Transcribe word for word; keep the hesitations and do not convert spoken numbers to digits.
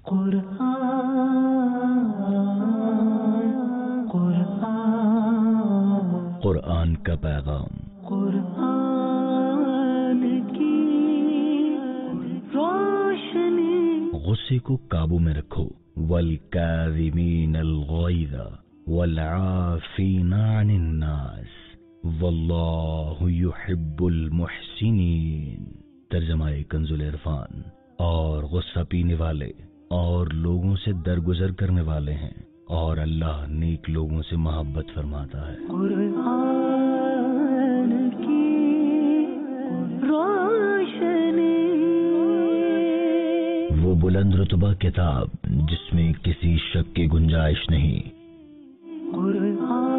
قرآن کا پیغام، قرآن کی روشنی، غصے کو قابو میں رکھو، والکاظمین الغیظ والعافین عن الناس واللہ یحب المحسنین۔ ترجمہ کنز العرفان۔ اور غصہ پینے والے اور لوگوں سے درگزر کرنے والے ہیں، اور اللہ نیک لوگوں سے محبت فرماتا ہے۔ قرآن کی روشنی، وہ بلند رتبہ کتاب جس میں کسی شک کی گنجائش نہیں۔ قرآن